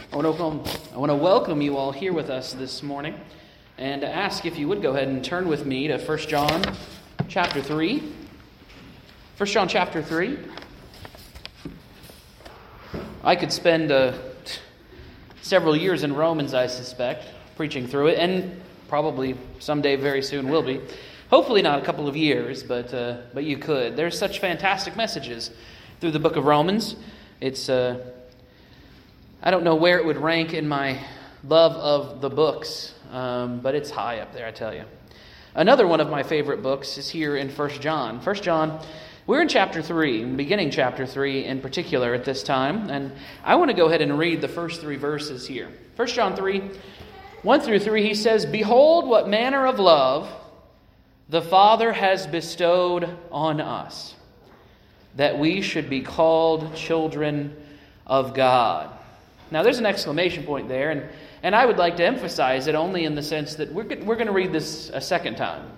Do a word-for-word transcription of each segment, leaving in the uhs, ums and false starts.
I want to welcome, I want to welcome you all here with us this morning and ask if you would go ahead and turn with me to First John chapter three. First John chapter three. I could spend uh, several years in Romans, I suspect, preaching through it, and probably someday very soon will be. Hopefully not a couple of years, but uh, but you could. There's such fantastic messages through the book of Romans. It's uh, I don't know where it would rank in my love of the books, um, but it's high up there, I tell you. Another one of my favorite books is here in First John. First John, we're in chapter three, beginning chapter three in particular at this time, and I want to go ahead and read the first three verses here. First John three, one through three, he says, "Behold, what manner of love the Father has bestowed on us, that we should be called children of God." Now, there's an exclamation point there, and, and I would like to emphasize it only in the sense that we're, we're going to read this a second time.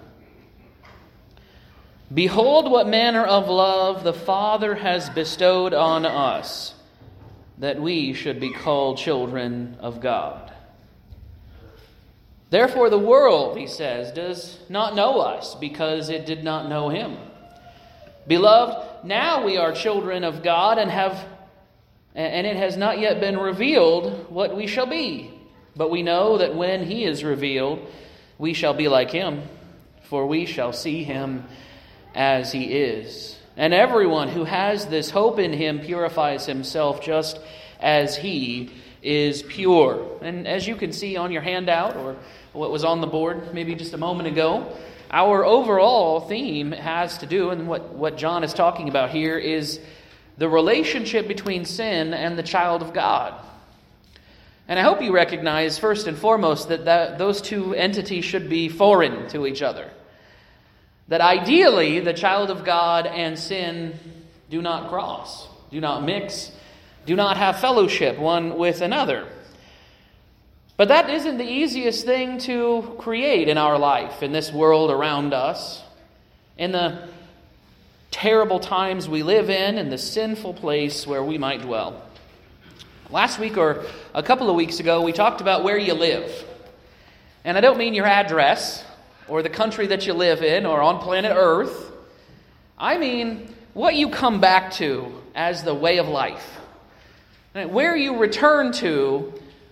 "Behold, what manner of love the Father has bestowed on us, that we should be called children of God. Therefore the world," he says, "does not know us, because it did not know Him. Beloved, now we are children of God, and have and it has not yet been revealed what we shall be. But we know that when He is revealed, we shall be like Him, for we shall see Him as He is. And everyone who has this hope in Him purifies himself just as He is pure." And as you can see on your handout, or what was on the board maybe just a moment ago, our overall theme has to do, and what, what John is talking about here, is the relationship between sin and the child of God. And I hope you recognize, first and foremost, that, that those two entities should be foreign to each other. That ideally, the child of God and sin do not cross, do not mix, do not have fellowship one with another. But that isn't the easiest thing to create in our life, in this world around us, in the terrible times we live in, and the sinful place where we might dwell. Last week, or a couple of weeks ago, we talked about where you live. And I don't mean your address, or the country that you live in, or on planet Earth. I mean what you come back to as the way of life. Where you return to,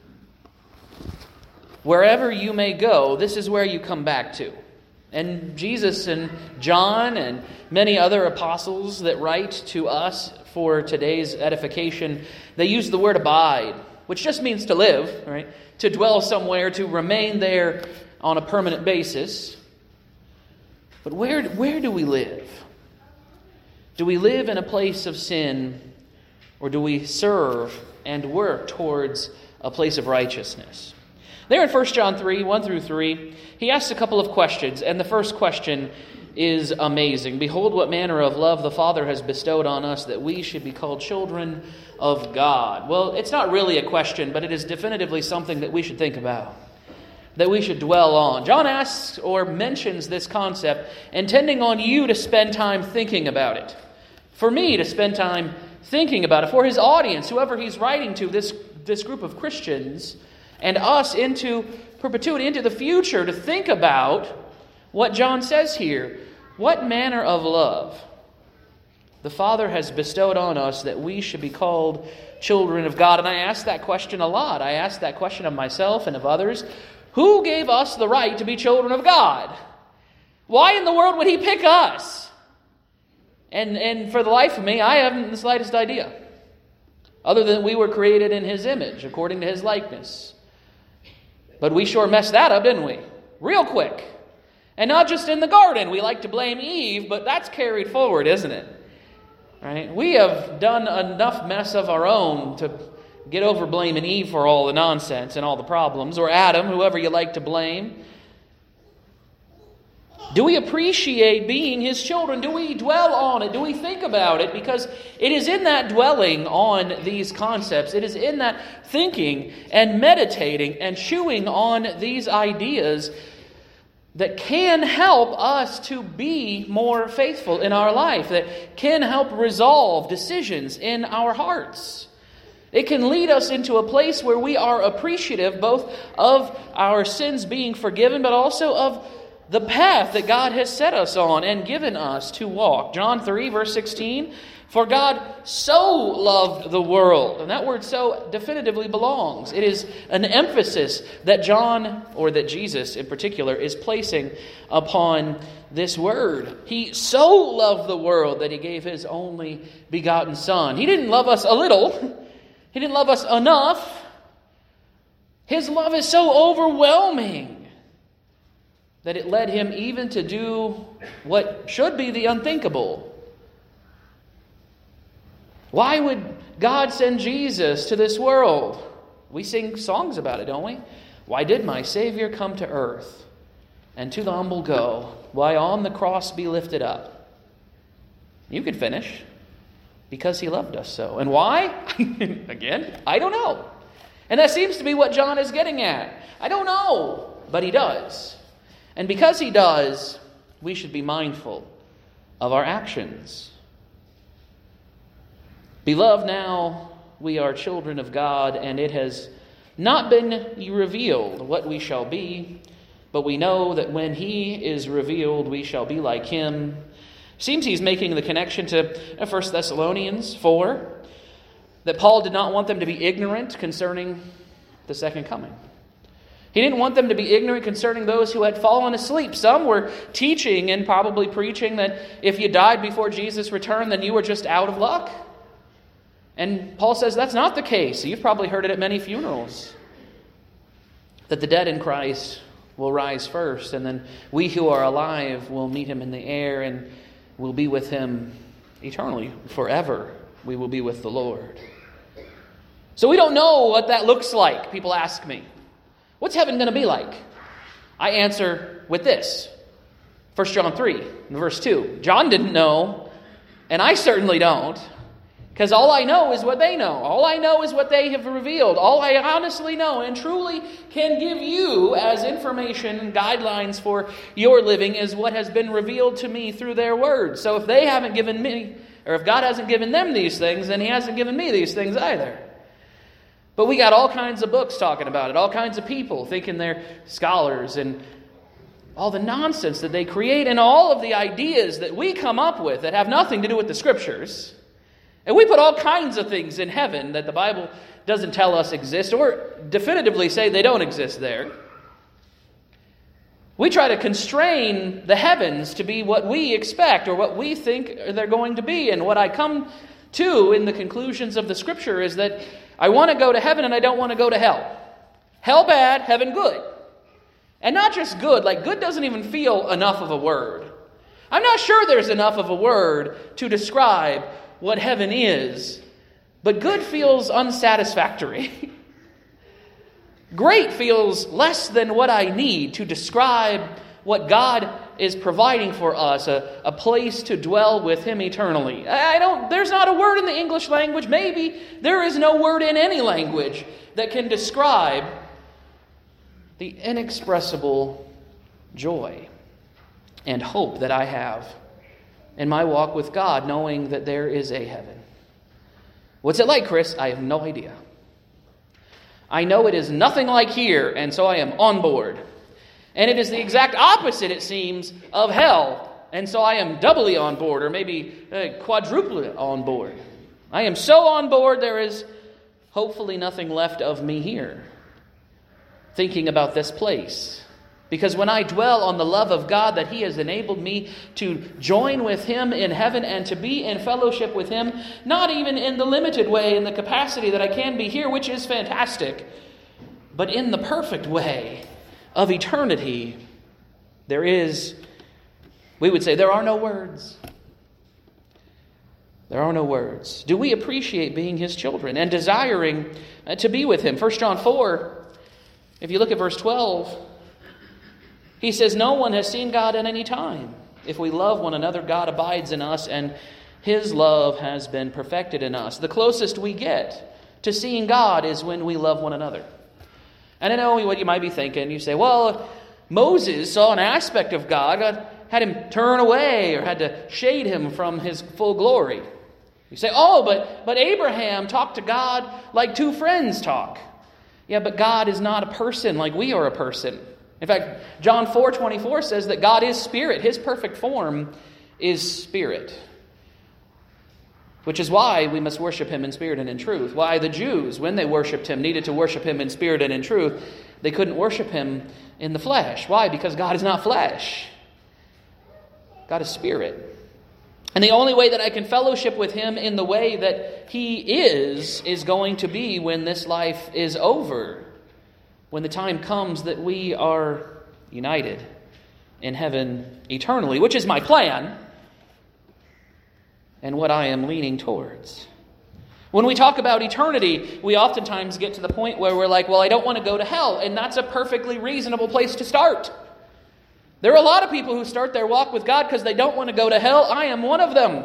wherever you may go, this is where you come back to. And Jesus and John and many other apostles that write to us for today's edification, they use the word abide, which just means to live, right? To dwell somewhere, to remain there on a permanent basis. But where, where do we live? Do we live in a place of sin, or do we serve and work towards a place of righteousness? There in First John three, one through three, he asks a couple of questions, and the first question is amazing. "Behold, what manner of love the Father has bestowed on us, that we should be called children of God." Well, it's not really a question, but it is definitively something that we should think about, that we should dwell on. John asks or mentions this concept, intending on you to spend time thinking about it. For me to spend time thinking about it. For his audience, whoever he's writing to, this, this group of Christians, and us into perpetuity, into the future, to think about what John says here. What manner of love the Father has bestowed on us, that we should be called children of God. And I ask that question a lot. I ask that question of myself and of others. Who gave us the right to be children of God? Why in the world would He pick us? And, and for the life of me, I haven't the slightest idea. Other than we were created in His image, according to His likeness. But we sure messed that up, didn't we? Real quick. And not just in the garden. We like to blame Eve, but that's carried forward, isn't it? Right? We have done enough mess of our own to get over blaming Eve for all the nonsense and all the problems, or Adam, whoever you like to blame. Do we appreciate being His children? Do we dwell on it? Do we think about it? Because it is in that dwelling on these concepts, it is in that thinking and meditating and chewing on these ideas that can help us to be more faithful in our life, that can help resolve decisions in our hearts. It can lead us into a place where we are appreciative both of our sins being forgiven, but also of the path that God has set us on and given us to walk. John three, verse sixteen, for God so loved the world. And that word so definitively belongs. It is an emphasis that John, or that Jesus in particular, is placing upon this word. He so loved the world that he gave his only begotten Son. He didn't love us a little. He didn't love us enough. His love is so overwhelming that it led him even to do what should be the unthinkable. Why would God send Jesus to this world? We sing songs about it, don't we? Why did my Savior come to earth and to the humble go? Why on the cross be lifted up? You could finish. Because he loved us so. And why? Again, I don't know. And that seems to be what John is getting at. I don't know, but he does. And because he does, we should be mindful of our actions. Beloved, now we are children of God, and it has not been revealed what we shall be, but we know that when he is revealed, we shall be like him. Seems he's making the connection to First Thessalonians four, that Paul did not want them to be ignorant concerning the second coming. He didn't want them to be ignorant concerning those who had fallen asleep. Some were teaching and probably preaching that if you died before Jesus returned, then you were just out of luck. And Paul says that's not the case. You've probably heard it at many funerals, that the dead in Christ will rise first, and then we who are alive will meet him in the air, and we'll be with him eternally, forever. We will be with the Lord. So we don't know what that looks like. People ask me, what's heaven going to be like? I answer with this. First John three, verse two. John didn't know, and I certainly don't, because all I know is what they know. All I know is what they have revealed. All I honestly know and truly can give you as information and guidelines for your living is what has been revealed to me through their words. So if they haven't given me, or if God hasn't given them these things, then he hasn't given me these things either. But we got all kinds of books talking about it, all kinds of people thinking they're scholars, and all the nonsense that they create, and all of the ideas that we come up with that have nothing to do with the Scriptures. And we put all kinds of things in heaven that the Bible doesn't tell us exist, or definitively say they don't exist there. We try to constrain the heavens to be what we expect or what we think they're going to be. And what I come to in the conclusions of the Scripture is that I want to go to heaven and I don't want to go to hell. Hell bad, heaven good. And not just good, like good doesn't even feel enough of a word. I'm not sure there's enough of a word to describe what heaven is, but good feels unsatisfactory. Great feels less than what I need to describe what God is providing for us, a, a place to dwell with him eternally. I don't, there's not a word in the English language, maybe there is no word in any language that can describe the inexpressible joy and hope that I have in my walk with God, knowing that there is a heaven. What's it like, Chris? I have no idea. I know it is nothing like here, and so I am on board. And it is the exact opposite, it seems, of hell, and so I am doubly on board, or maybe uh, quadruply on board. I am so on board, there is hopefully nothing left of me here, thinking about this place. Because when I dwell on the love of God that he has enabled me to join with him in heaven and to be in fellowship with him, not even in the limited way, in the capacity that I can be here, which is fantastic, but in the perfect way of eternity, there is, we would say, there are no words. There are no words. Do we appreciate being his children and desiring to be with him? First John four, if you look at verse twelve, he says, no one has seen God at any time. If we love one another, God abides in us, and his love has been perfected in us. The closest we get to seeing God is when we love one another. And I know what you might be thinking. You say, well, Moses saw an aspect of God. God had him turn away or had to shade him from his full glory. You say, oh, but, but Abraham talked to God like two friends talk. Yeah, but God is not a person like we are a person. In fact, John four twenty-four says that God is spirit. His perfect form is spirit. Which is why we must worship him in spirit and in truth. Why the Jews, when they worshipped him, needed to worship him in spirit and in truth. They couldn't worship him in the flesh. Why? Because God is not flesh. God is spirit. And the only way that I can fellowship with him in the way that he is, is going to be when this life is over. When the time comes that we are united in heaven eternally, which is my plan and what I am leaning towards. When we talk about eternity, we oftentimes get to the point where we're like, well, I don't want to go to hell. And that's a perfectly reasonable place to start. There are a lot of people who start their walk with God because they don't want to go to hell. I am one of them.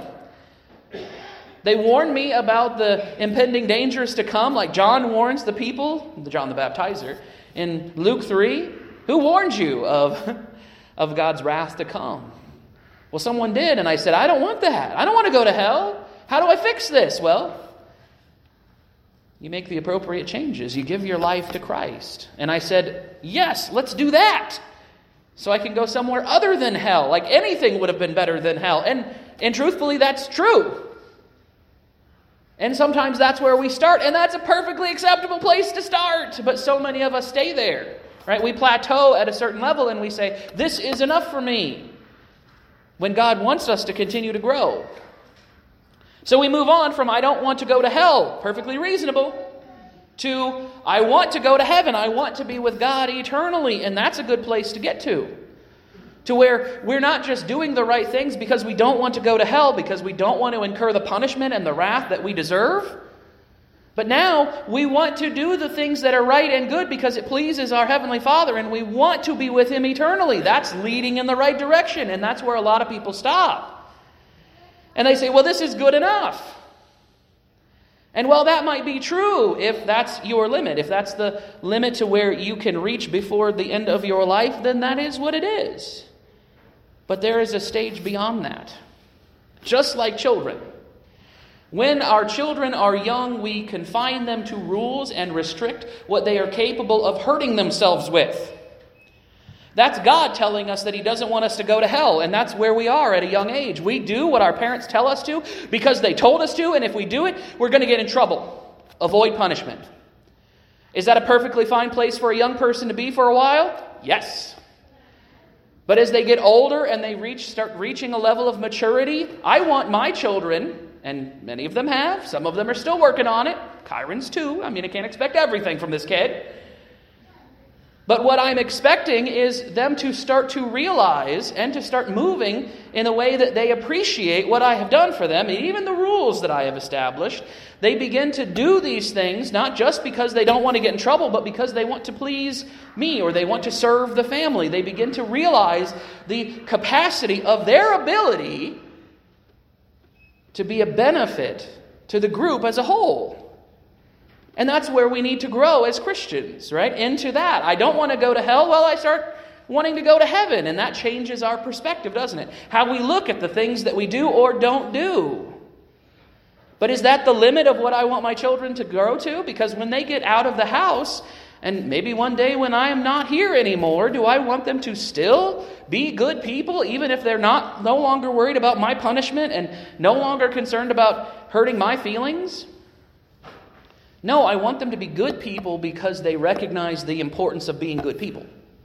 They warn me about the impending dangers to come, like John warns the people, John the Baptizer, in Luke three. Who warned you of, of God's wrath to come? Well, someone did, and I said, I don't want that. I don't want to go to hell. How do I fix this? Well, you make the appropriate changes. You give your life to Christ. And I said, yes, let's do that. So I can go somewhere other than hell. Like anything would have been better than hell. And, and truthfully, that's true. And sometimes that's where we start. And that's a perfectly acceptable place to start. But so many of us stay there. Right? We plateau at a certain level and we say, this is enough for me. When God wants us to continue to grow. So we move on from I don't want to go to hell, perfectly reasonable, to I want to go to heaven. I want to be with God eternally. And that's a good place to get to. To where we're not just doing the right things because we don't want to go to hell, because we don't want to incur the punishment and the wrath that we deserve. But now we want to do the things that are right and good because it pleases our Heavenly Father and we want to be with him eternally. That's leading in the right direction, and that's where a lot of people stop. And they say, well, this is good enough. And while that might be true if that's your limit, if that's the limit to where you can reach before the end of your life, then that is what it is. But there is a stage beyond that. Just like children. When our children are young, we confine them to rules and restrict what they are capable of hurting themselves with. That's God telling us that he doesn't want us to go to hell, and that's where we are at a young age. We do what our parents tell us to because they told us to, and if we do it, we're going to get in trouble. Avoid punishment. Is that a perfectly fine place for a young person to be for a while? Yes. But as they get older and they reach start reaching a level of maturity, I want my children, and many of them have, some of them are still working on it, Kyron's too, I mean I can't expect everything from this kid. But what I'm expecting is them to start to realize and to start moving in a way that they appreciate what I have done for them, and even the rules that I have established. They begin to do these things not just because they don't want to get in trouble, but because they want to please me or they want to serve the family. They begin to realize the capacity of their ability to be a benefit to the group as a whole. And that's where we need to grow as Christians, right? Into that. I don't want to go to hell. Well, I start wanting to go to heaven. And that changes our perspective, doesn't it? How we look at the things that we do or don't do. But is that the limit of what I want my children to grow to? Because when they get out of the house, and maybe one day when I am not here anymore, do I want them to still be good people, even if they're not no longer worried about my punishment and no longer concerned about hurting my feelings? No, I want them to be good people because they recognize the importance of being good people.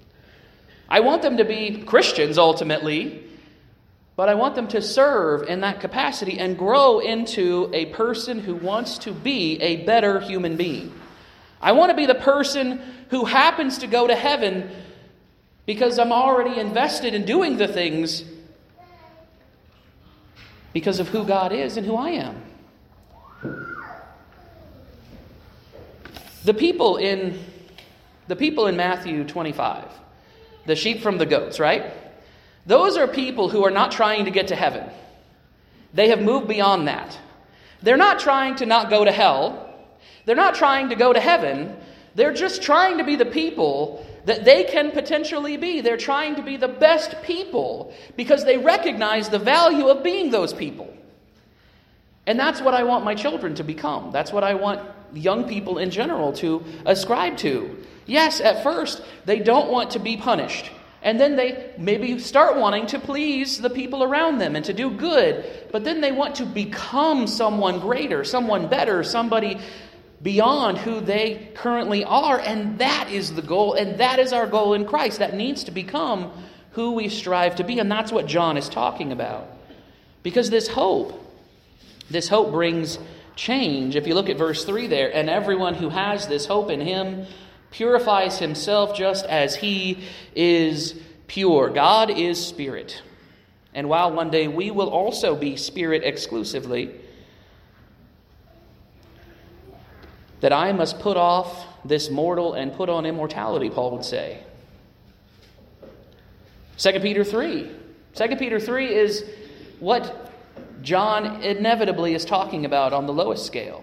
I want them to be Christians ultimately, but I want them to serve in that capacity and grow into a person who wants to be a better human being. I want to be the person who happens to go to heaven because I'm already invested in doing the things because of who God is and who I am. The people in the people in Matthew twenty-five, the sheep from the goats, right? Those are people who are not trying to get to heaven. They have moved beyond that. They're not trying to not go to hell. They're not trying to go to heaven. They're just trying to be the people that they can potentially be. They're trying to be the best people because they recognize the value of being those people. And that's what I want my children to become. That's what I want young people in general to ascribe to. Yes, at first, they don't want to be punished. And then they maybe start wanting to please the people around them and to do good. But then they want to become someone greater, someone better, somebody beyond who they currently are. And that is the goal. And that is our goal in Christ. That needs to become who we strive to be. And that's what John is talking about. Because this hope, this hope brings change. If you look at verse three there, and everyone who has this hope in him purifies himself just as he is pure. God is spirit. And while one day we will also be spirit exclusively, that I must put off this mortal and put on immortality, Paul would say. Second Peter three. Second Peter three is what John inevitably is talking about on the lowest scale.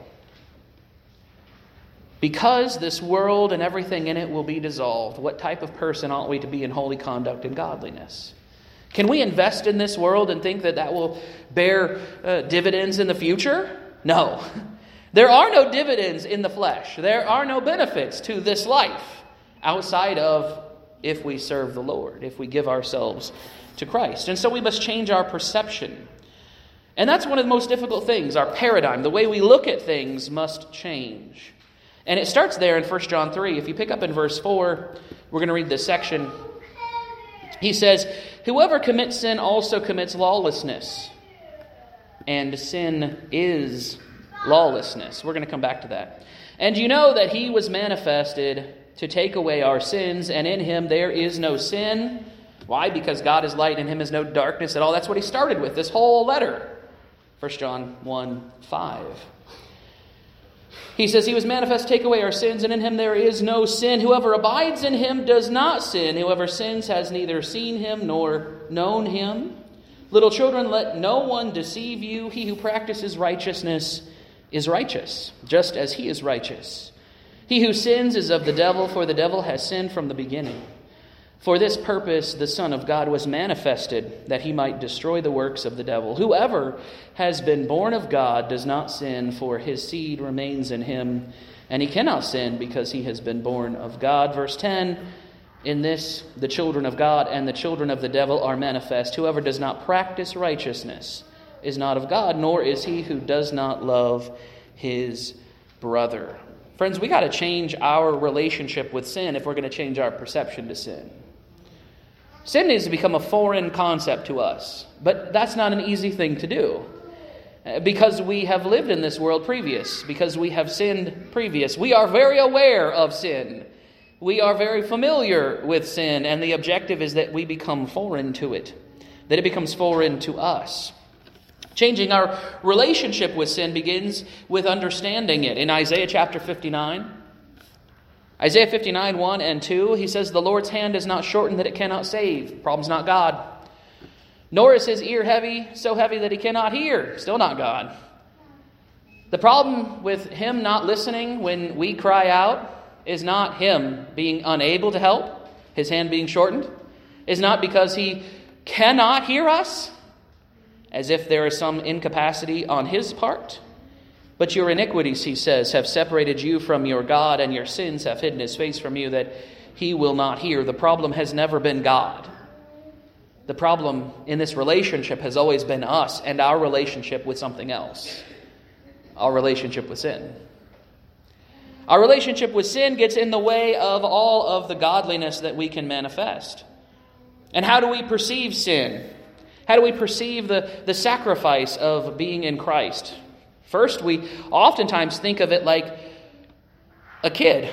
Because this world and everything in it will be dissolved, what type of person ought we to be in holy conduct and godliness? Can we invest in this world and think that that will bear uh, dividends in the future? No. There are no dividends in the flesh. There are no benefits to this life outside of if we serve the Lord, if we give ourselves to Christ. And so we must change our perception. And that's one of the most difficult things. Our paradigm, the way we look at things, must change. And it starts there in First John three. If you pick up in verse four, we're going to read this section. He says, "Whoever commits sin also commits lawlessness. And sin is lawlessness." We're going to come back to that. "And you know that he was manifested to take away our sins, and in him there is no sin." Why? Because God is light and in him is no darkness at all. That's what he started with, this whole letter. First John one five. He says, "He was manifest to take away our sins, and in him there is no sin. Whoever abides in him does not sin. Whoever sins has neither seen him nor known him. Little children, let no one deceive you. He who practices righteousness is righteous, just as he is righteous. He who sins is of the devil, for the devil has sinned from the beginning. For this purpose the Son of God was manifested, that he might destroy the works of the devil. Whoever has been born of God does not sin, for his seed remains in him, and he cannot sin because he has been born of God." Verse ten, "In this the children of God and the children of the devil are manifest. Whoever does not practice righteousness is not of God, nor is he who does not love his brother." Friends, we got to change our relationship with sin if we're going to change our perception to sin. Sin needs to become a foreign concept to us, but that's not an easy thing to do because we have lived in this world previous, because we have sinned previous. We are very aware of sin. We are very familiar with sin, and the objective is that we become foreign to it, that it becomes foreign to us. Changing our relationship with sin begins with understanding it. In Isaiah chapter fifty-nine, Isaiah fifty-nine, one and two, he says, "The Lord's hand is not shortened that it cannot save." Problem's not God. "Nor is his ear heavy, so heavy that he cannot hear." Still not God. The problem with him not listening when we cry out is not him being unable to help, his hand being shortened. Is not because he cannot hear us, as if there is some incapacity on his part. "But your iniquities," he says, "have separated you from your God, and your sins have hidden his face from you, that he will not hear." The problem has never been God. The problem in this relationship has always been us and our relationship with something else. Our relationship with sin. Our relationship with sin gets in the way of all of the godliness that we can manifest. And how do we perceive sin? How do we perceive the, the sacrifice of being in Christ? First, we oftentimes think of it like a kid.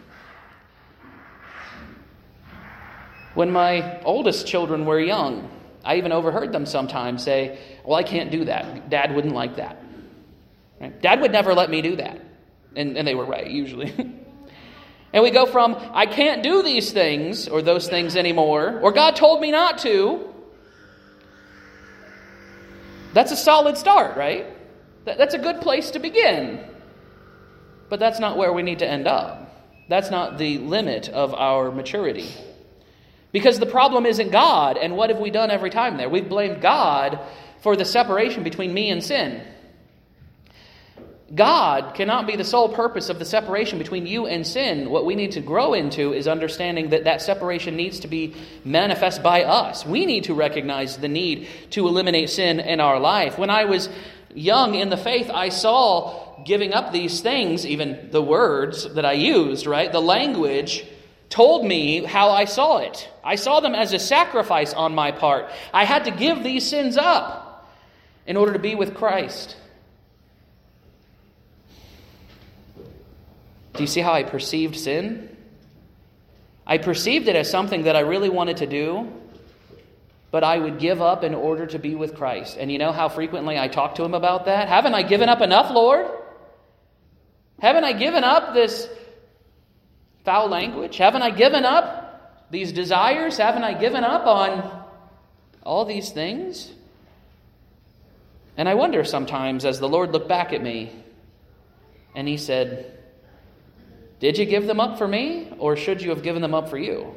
When my oldest children were young, I even overheard them sometimes say, "Well, I can't do that. Dad wouldn't like that." Right? Dad would never let me do that. And, and they were right, usually. And we go from, "I can't do these things," or those things anymore, or "God told me not to." That's a solid start, right? That's a good place to begin. But that's not where we need to end up. That's not the limit of our maturity. Because the problem isn't God, and what have we done every time there? We've blamed God for the separation between me and sin. God cannot be the sole purpose of the separation between you and sin. What we need to grow into is understanding that that separation needs to be manifest by us. We need to recognize the need to eliminate sin in our life. When I was young in the faith, I saw giving up these things, even the words that I used, right? The language told me how I saw it. I saw them as a sacrifice on my part. I had to give these sins up in order to be with Christ. Do you see how I perceived sin? I perceived it as something that I really wanted to do, but I would give up in order to be with Christ. And you know how frequently I talk to him about that? Haven't I given up enough, Lord? Haven't I given up this foul language? Haven't I given up these desires? Haven't I given up on all these things? And I wonder sometimes as the Lord looked back at me and he said, did you give them up for me, or should you have given them up for you?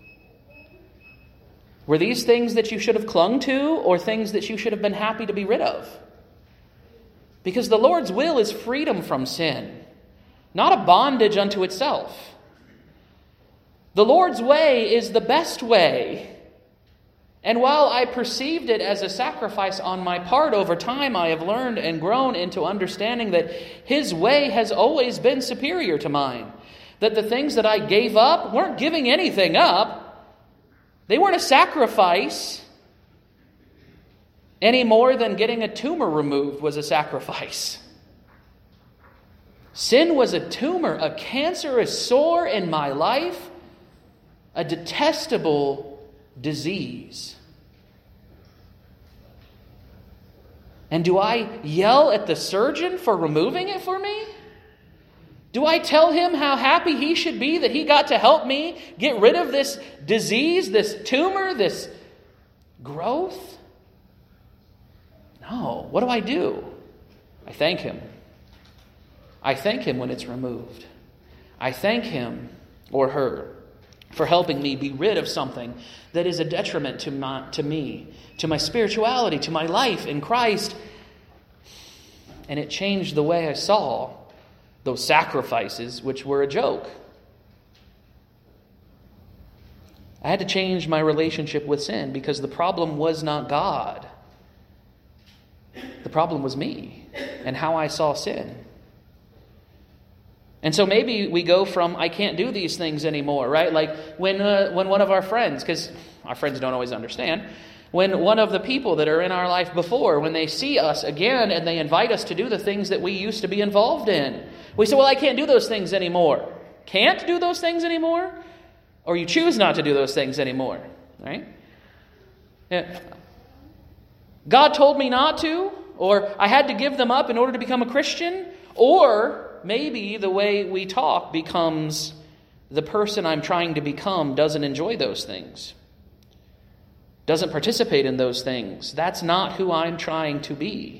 Were these things that you should have clung to, or things that you should have been happy to be rid of? Because the Lord's will is freedom from sin, not a bondage unto itself. The Lord's way is the best way. And while I perceived it as a sacrifice on my part, over time I have learned and grown into understanding that His way has always been superior to mine. That the things that I gave up weren't giving anything up. They weren't a sacrifice any more than getting a tumor removed was a sacrifice. Sin was a tumor, a cancerous sore in my life, a detestable disease. And do I yell at the surgeon for removing it for me? Do I tell him how happy he should be that he got to help me get rid of this disease, this tumor, this growth? No. What do I do? I thank him. I thank him when it's removed. I thank him or her for helping me be rid of something that is a detriment to my, to me, to my spirituality, to my life in Christ. And it changed the way I saw those sacrifices, which were a joke. I had to change my relationship with sin because the problem was not God. The problem was me and how I saw sin. And so maybe we go from, I can't do these things anymore, right? Like when uh, when one of our friends, because our friends don't always understand, when one of the people that are in our life before, when they see us again and they invite us to do the things that we used to be involved in, we say, well, I can't do those things anymore. Can't do those things anymore? Or you choose not to do those things anymore, right? Yeah. God told me not to, or I had to give them up in order to become a Christian, or maybe the way we talk becomes the person I'm trying to become doesn't enjoy those things, doesn't participate in those things. That's not who I'm trying to be.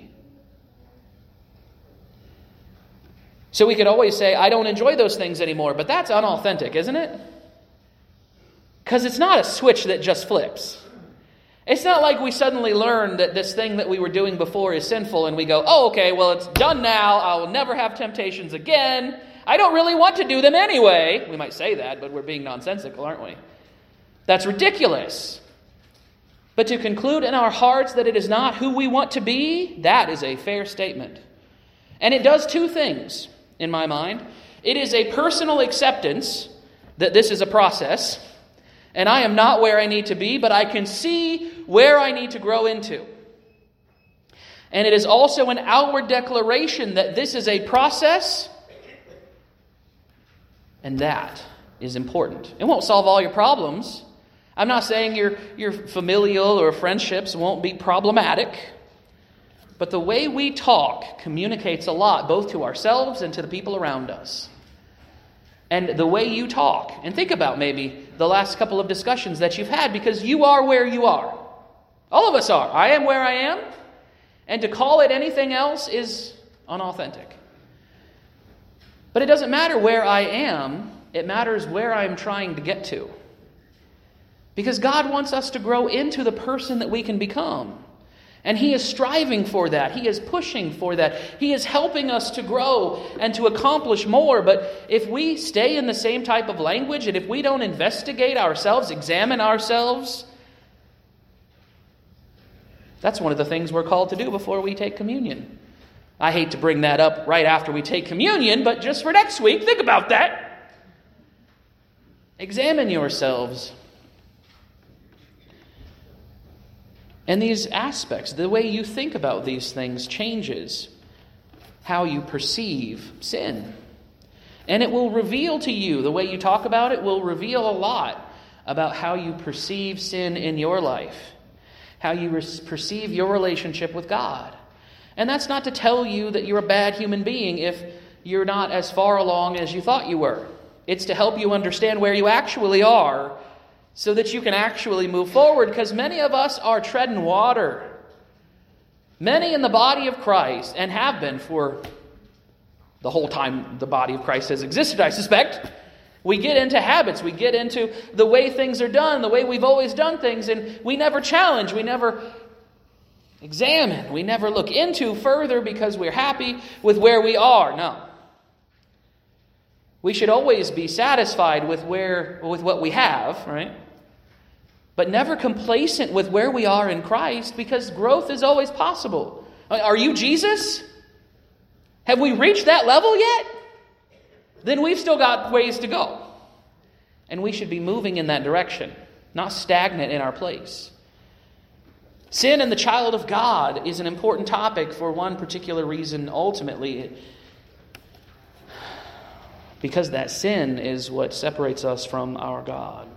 So we could always say, I don't enjoy those things anymore, but that's unauthentic, isn't it? Because it's not a switch that just flips. It's not like we suddenly learn that this thing that we were doing before is sinful and we go, oh, okay, well, it's done now. I will never have temptations again. I don't really want to do them anyway. We might say that, but we're being nonsensical, aren't we? That's ridiculous. But to conclude in our hearts that it is not who we want to be, that is a fair statement. And it does two things in my mind. It is a personal acceptance that this is a process, and I am not where I need to be, but I can see where I need to grow into. And it is also an outward declaration that this is a process, and that is important. It won't solve all your problems. I'm not saying your, your familial or friendships won't be problematic, but the way we talk communicates a lot, both to ourselves and to the people around us. And the way you talk, and think about maybe the last couple of discussions that you've had, because you are where you are. All of us are. I am where I am, and to call it anything else is unauthentic. But it doesn't matter where I am, it matters where I'm trying to get to. Because God wants us to grow into the person that we can become. And He is striving for that. He is pushing for that. He is helping us to grow and to accomplish more. But if we stay in the same type of language, and if we don't investigate ourselves, examine ourselves, that's one of the things we're called to do before we take communion. I hate to bring that up right after we take communion, but just for next week, think about that. Examine yourselves. And these aspects, the way you think about these things changes how you perceive sin. And it will reveal to you, the way you talk about it will reveal a lot about how you perceive sin in your life, how you re- perceive your relationship with God. And that's not to tell you that you're a bad human being if you're not as far along as you thought you were. It's to help you understand where you actually are, so that you can actually move forward, because many of us are treading water. Many in the body of Christ, and have been for the whole time the body of Christ has existed, I suspect. We get into habits, we get into the way things are done, the way we've always done things, and we never challenge, we never examine, we never look into further because we're happy with where we are. No. We should always be satisfied with where with what we have, right? But never complacent with where we are in Christ, because growth is always possible. Are you Jesus? Have we reached that level yet? Then we've still got ways to go. And we should be moving in that direction, not stagnant in our place. Sin in the child of God is an important topic for one particular reason ultimately, because that sin is what separates us from our God.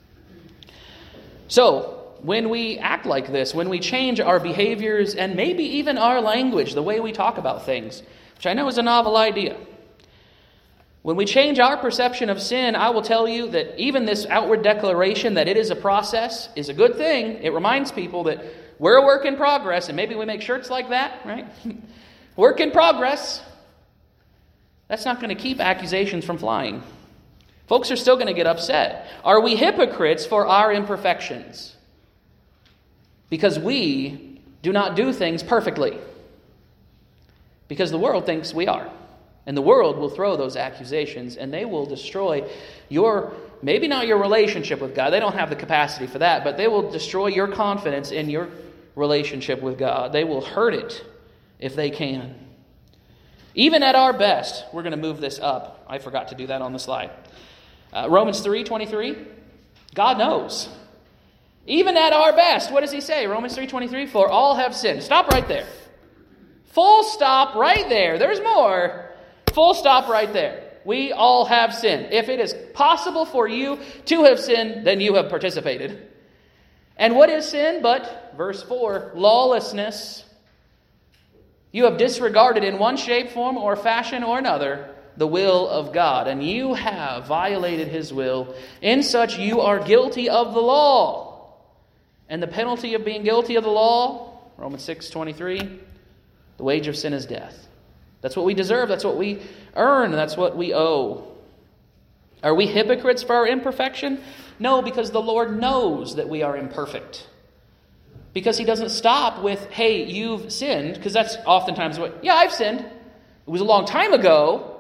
So, when we act like this, when we change our behaviors and maybe even our language, the way we talk about things, which I know is a novel idea, when we change our perception of sin, I will tell you that even this outward declaration that it is a process is a good thing. It reminds people that we're a work in progress, and maybe we make shirts like that, right? Work in progress. That's not going to keep accusations from flying. Folks are still going to get upset. Are we hypocrites for our imperfections? Because we do not do things perfectly. Because the world thinks we are. And the world will throw those accusations, and they will destroy your, maybe not your relationship with God. They don't have the capacity for that, but they will destroy your confidence in your relationship with God. They will hurt it if they can. Even at our best, we're going to move this up. I forgot to do that on the slide. Uh, Romans three twenty-three, God knows. Even at our best, what does he say? Romans three twenty-three, for all have sinned. Stop right there. Full stop right there. There's more. Full stop right there. We all have sinned. If it is possible for you to have sinned, then you have participated. And what is sin but, verse four, lawlessness? You have disregarded in one shape, form, or fashion or another the will of God, and you have violated his will. In such you are guilty of the law. And the penalty of being guilty of the law, Romans six twenty-three, the wage of sin is death. That's what we deserve. That's what we earn. That's what we owe. Are we hypocrites for our imperfection? No, because the Lord knows that we are imperfect. Because he doesn't stop with, hey, you've sinned, because that's oftentimes what, yeah, I've sinned. It was a long time ago.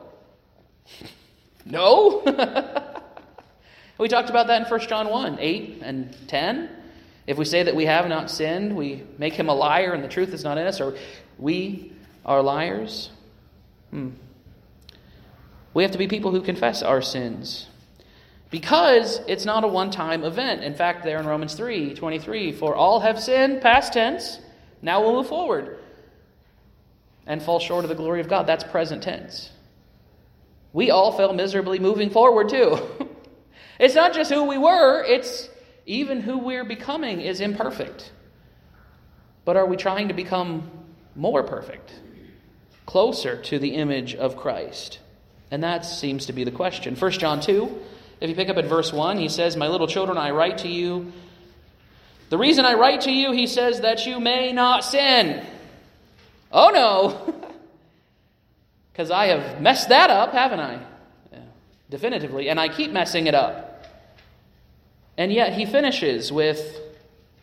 No. We talked about that in First John one, eight and ten. If we say that we have not sinned, we make him a liar and the truth is not in us, or we are liars. Hmm. We have to be people who confess our sins. Because it's not a one-time event. In fact, there in Romans three twenty-three, for all have sinned, past tense, now we'll move forward, and fall short of the glory of God. That's present tense. We all fell miserably moving forward too. It's not just who we were, it's even who we're becoming is imperfect. But are we trying to become more perfect? Closer to the image of Christ? And that seems to be the question. First John two, if you pick up at verse one, he says, my little children, I write to you. The reason I write to you, he says, that you may not sin. Oh no! Because I have messed that up, haven't I? Yeah, definitively. And I keep messing it up. And yet he finishes with,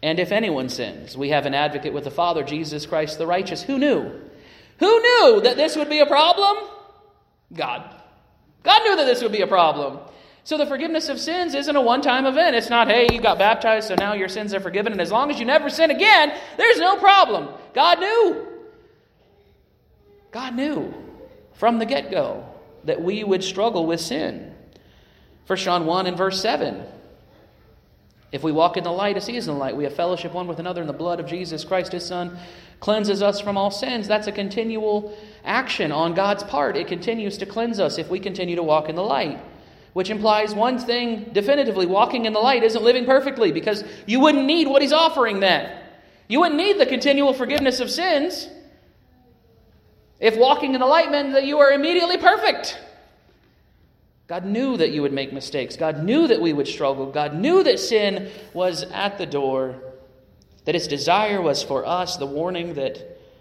And if anyone sins, we have an advocate with the Father, Jesus Christ the righteous. Who knew? Who knew that this would be a problem? God. God knew that this would be a problem. So the forgiveness of sins isn't a one-time event. It's not, hey, you got baptized, so now your sins are forgiven, and as long as you never sin again, there's no problem. God knew. God knew from the get-go that we would struggle with sin. First John one and verse seven. If we walk in the light as he is in the light, we have fellowship one with another, in the blood of Jesus Christ, his Son, cleanses us from all sins. That's a continual action on God's part. It continues to cleanse us if we continue to walk in the light. Which implies one thing definitively: walking in the light isn't living perfectly, because you wouldn't need what he's offering then. You wouldn't need the continual forgiveness of sins if walking in the light meant that you are immediately perfect. God knew that you would make mistakes. God knew that we would struggle. God knew that sin was at the door, that his desire was for us, the warning that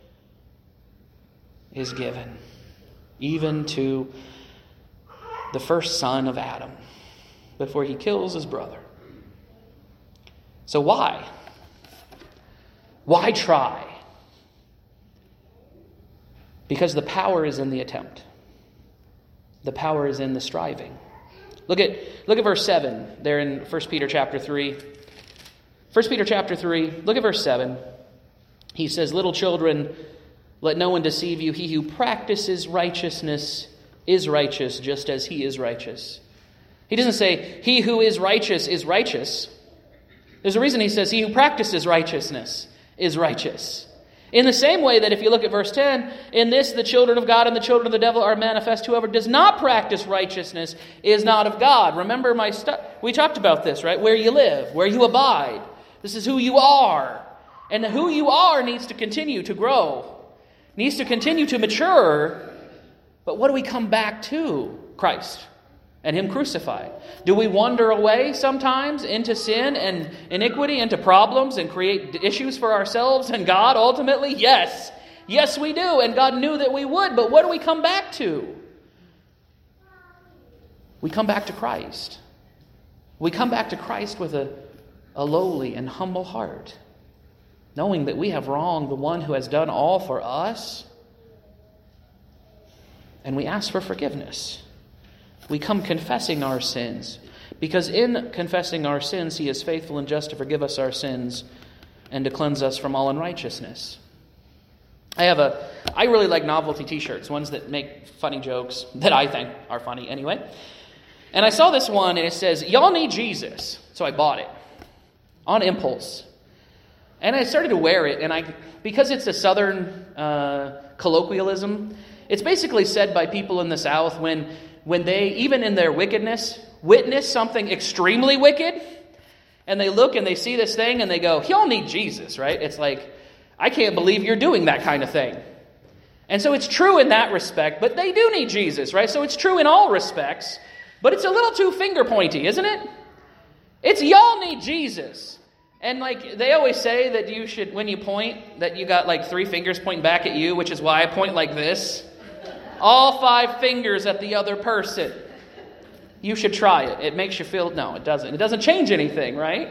is given even to the first son of Adam before he kills his brother. So why? Why try? Because the power is in the attempt. The power is in the striving. Look at look at verse seven there in First Peter chapter three. First Peter chapter three, look at verse seven. He says, "Little children, let no one deceive you. He who practices righteousness is righteous, just as he is righteous." He doesn't say, "He who is righteous is righteous." There's a reason he says, "He who practices righteousness is righteous." In the same way that if you look at verse ten, "In this the children of God and the children of the devil are manifest. Whoever does not practice righteousness is not of God." Remember my stu- we talked about this, right? Where you live, where you abide. This is who you are. And who you are needs to continue to grow. Needs to continue to mature. But what do we come back to? Christ and him crucified. Do we wander away sometimes into sin and iniquity, into problems, and create issues for ourselves and God ultimately? Yes. Yes, we do. And God knew that we would. But what do we come back to? We come back to Christ. We come back to Christ with a, a lowly and humble heart, knowing that we have wronged the one who has done all for us. And we ask for forgiveness. We come confessing our sins, because in confessing our sins, he is faithful and just to forgive us our sins and to cleanse us from all unrighteousness. I have a, I really like novelty t-shirts, ones that make funny jokes that I think are funny anyway. And I saw this one and it says, "Y'all need Jesus." So I bought it on impulse. And I started to wear it, and I, because it's a southern uh, colloquialism, it's basically said by people in the South when when they, even in their wickedness, witness something extremely wicked, and they look and they see this thing and they go, "Y'all need Jesus," right? It's like, I can't believe you're doing that kind of thing. And so it's true in that respect, but they do need Jesus, right? So it's true in all respects, but it's a little too finger pointy, isn't it? It's y'all need Jesus. And like they always say that you should, when you point, that you got like three fingers pointing back at you, which is why I point like this. All five fingers at the other person. You should try it. It makes you feel, no, it doesn't. It doesn't change anything, right?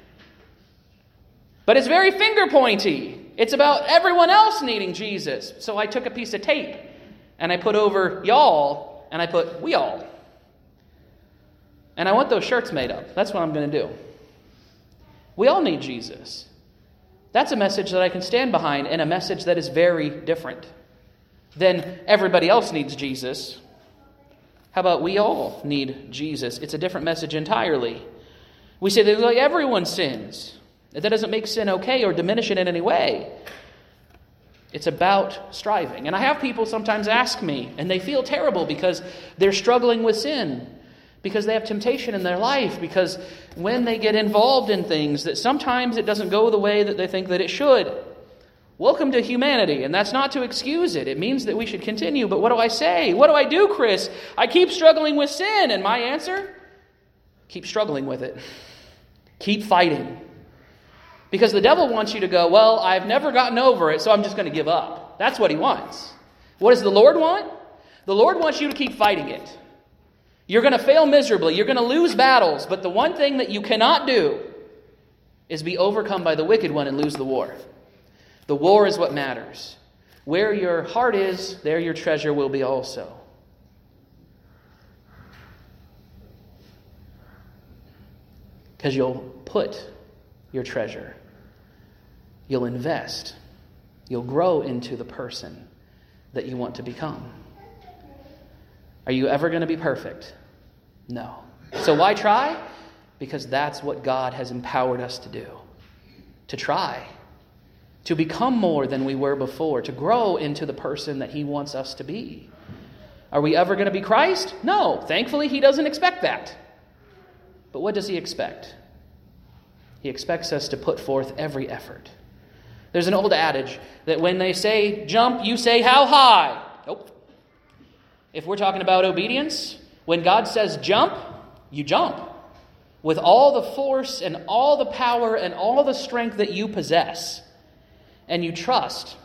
But it's very finger pointy. It's about everyone else needing Jesus. So I took a piece of tape and I put over y'all and I put we all. And I want those shirts made up. That's what I'm going to do. We all need Jesus. That's a message that I can stand behind, and a message that is very different than everybody else needs Jesus. How about we all need Jesus? It's a different message entirely. We say that like everyone sins. That doesn't make sin okay or diminish it in any way. It's about striving. And I have people sometimes ask me, and they feel terrible because they're struggling with sin, because they have temptation in their life, because when they get involved in things that sometimes it doesn't go the way that they think that it should. Welcome to humanity, and that's not to excuse it. It means that we should continue. But what do I say? What do I do, Chris? I keep struggling with sin, and my answer? Keep struggling with it. Keep fighting. Because the devil wants you to go, well, I've never gotten over it, so I'm just going to give up. That's what he wants. What does the Lord want? The Lord wants you to keep fighting it. You're going to fail miserably. You're going to lose battles. But the one thing that you cannot do is be overcome by the wicked one and lose the war. The war is what matters. Where your heart is, there your treasure will be also. Because you'll put your treasure. You'll invest. You'll grow into the person that you want to become. Are you ever going to be perfect? No. So why try? Because that's what God has empowered us to do. To try. To become more than we were before. To grow into the person that He wants us to be. Are we ever going to be Christ? No. Thankfully, He doesn't expect that. But what does He expect? He expects us to put forth every effort. There's an old adage that when they say jump, you say how high? Nope. If we're talking about obedience, when God says jump, you jump. With all the force and all the power and all the strength that you possess. And you trust.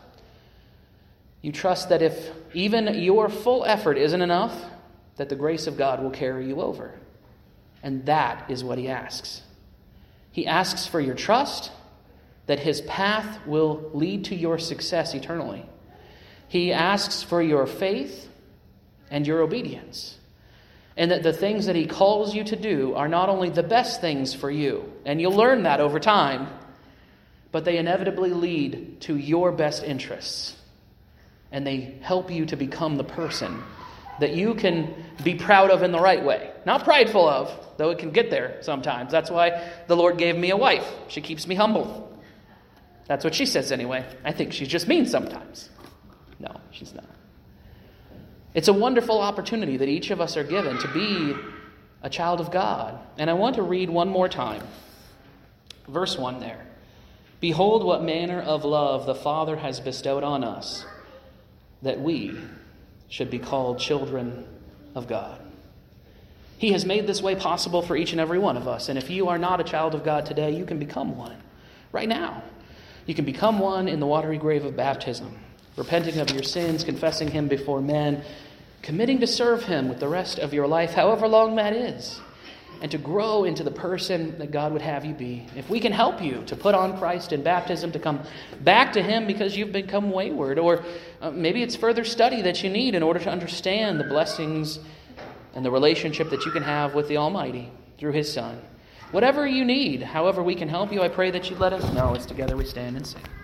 You trust that if even your full effort isn't enough, that the grace of God will carry you over. And that is what He asks. He asks for your trust, that His path will lead to your success eternally. He asks for your faith and your obedience. And that the things that He calls you to do are not only the best things for you, and you'll learn that over time, but they inevitably lead to your best interests. And they help you to become the person that you can be proud of in the right way. Not prideful of, though it can get there sometimes. That's why the Lord gave me a wife. She keeps me humble. That's what she says anyway. I think she's just mean sometimes. No, she's not. It's a wonderful opportunity that each of us are given to be a child of God. And I want to read one more time. Verse one there. Behold what manner of love the Father has bestowed on us, that we should be called children of God. He has made this way possible for each and every one of us. And if you are not a child of God today, you can become one right now. You can become one in the watery grave of baptism, repenting of your sins, confessing Him before men, committing to serve Him with the rest of your life, however long that is, and to grow into the person that God would have you be. If we can help you to put on Christ in baptism, to come back to Him because you've become wayward, or uh, maybe it's further study that you need in order to understand the blessings and the relationship that you can have with the Almighty through His Son. Whatever you need, however we can help you, I pray that you let us know as together we stand and sing.